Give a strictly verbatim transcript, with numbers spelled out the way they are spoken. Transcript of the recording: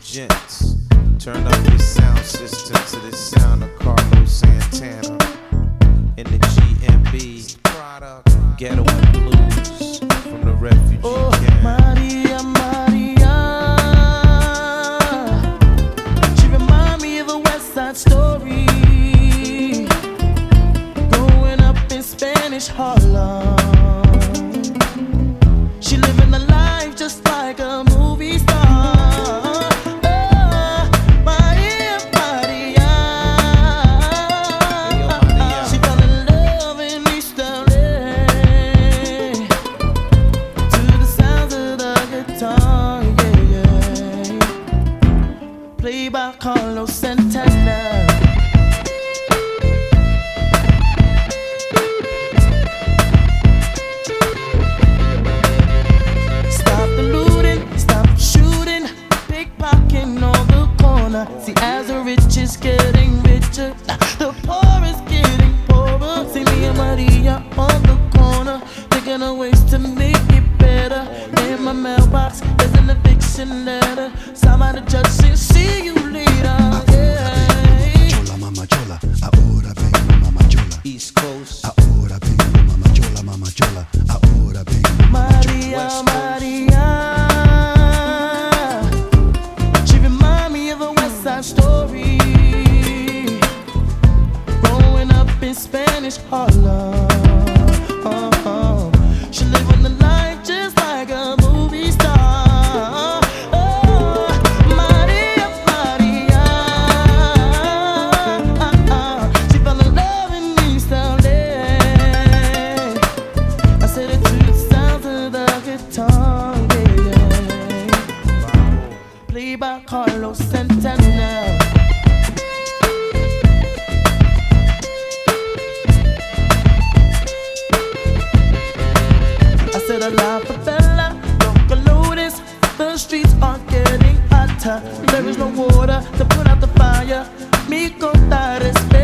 gents, turn up your sound system to the sound of Carlos Santana in the G M B Ghetto and Blues from the refugee oh, camp. Maria, Maria, she remind me of a West Side Story. Growing up in Spanish Harlem, she living the life just like a movie star. Played by Carlos Santana. Stop the looting, stop shooting, pickpocketing on the corner. See, as the rich is getting richer, the poor is getting poorer. See me and Maria on the corner, thinking of ways to make it better. In my mailbox, there's an eviction letter. Somebody judge says, see you later. Yeah. Chola, mama chola, ahora vengo, mama chola. East Coast, ahora vengo, mama chola, mama chola, ahora vengo, mama chola. Maria, Maria, she remind me of a West Side Story. Growing up in Spanish Harlem, uh-huh. She living the life just like a movie star. Oh, Maria, Maria, she fell in love in East L A. I said it to the sound of the guitar, yeah. Played by Carlos Santana. I said a la favela, local lotus. The streets are getting hotter. There is no water to put out the fire. Mi contar es